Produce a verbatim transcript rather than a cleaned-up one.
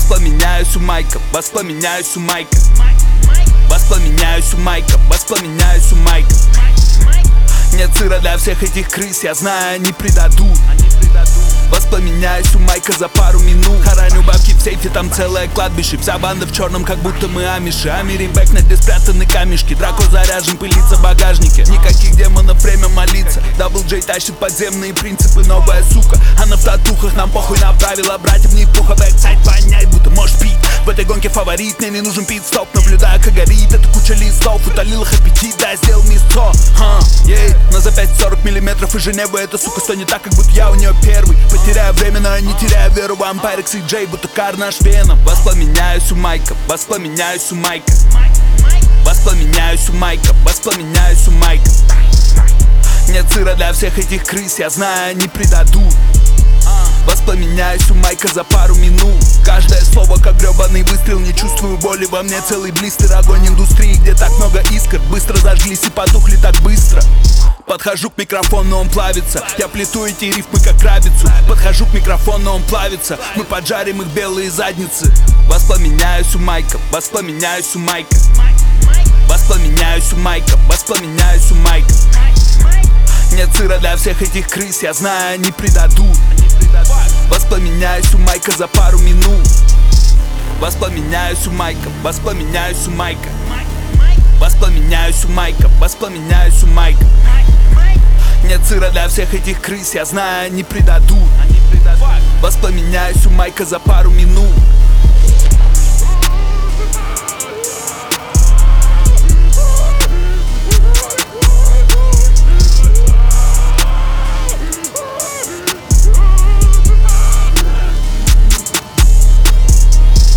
Воспламеняюсь у майка, воспламеняюсь у майка. Воспламеняюсь у майка, воспламеняюсь у майка. Нет сыра для всех этих крыс, я знаю, они предадут. Воспламеняюсь у майка за пару минут. Хороню бабки в сейфе, там целое кладбище. Вся банда в черном, как будто мы амиши. Амиримбэк, на где спрятаны камешки. Драко заряжен, пылится в багажнике. Никаких демонов, время молиться. Дабл Джей тащит подземные принципы. Новая сука, она в татухах, нам похуй на правила. Братья в них плохо, бэксайд воняет, будто можешь пить. В этой гонке фаворит, мне не нужен пит-стоп. Наблюдаю, как горит эта куча листов. Утолил их аппетит, да, сделал мясо. Ха, ей, но за пять сорок миллиметров и Женевы. Эта сука стонет так, как будто я у нее первый. Потеряю время, но я не теряю веру. Вампир икс и джей, будто кар наш веном. Воспламеняюсь у майка, воспламеняюсь у майка. Воспламеняюсь у майка, воспламеняюсь у майка. Нет сыра для всех этих крыс, я знаю, они предадут. Воспламеняюсь у майка за пару минут. Каждое слово как гребаный выстрел. Не чувствую боли, во мне целый блистер. Огонь индустрии, где так много искр. Быстро зажглись и потухли так быстро. Подхожу к микрофону, он плавится. Я плету эти рифмы как крабицу. Подхожу к микрофону, он плавится. Мы поджарим их белые задницы. Воспламеняюсь у майка, воспламеняюсь у майка. Воспламеняюсь у майка, воспламеняюсь у майка. Нет сыра для всех этих крыс, я знаю, они предадут. Воспламеняюсь у майка за пару минут. Воспламеняюсь у майка, воспламеняюсь у майка. Воспламеняюсь у майка, воспламеняюсь у майка. Нет сыра для всех этих крыс, я знаю, они предадут. Воспламеняюсь у майка за пару минут.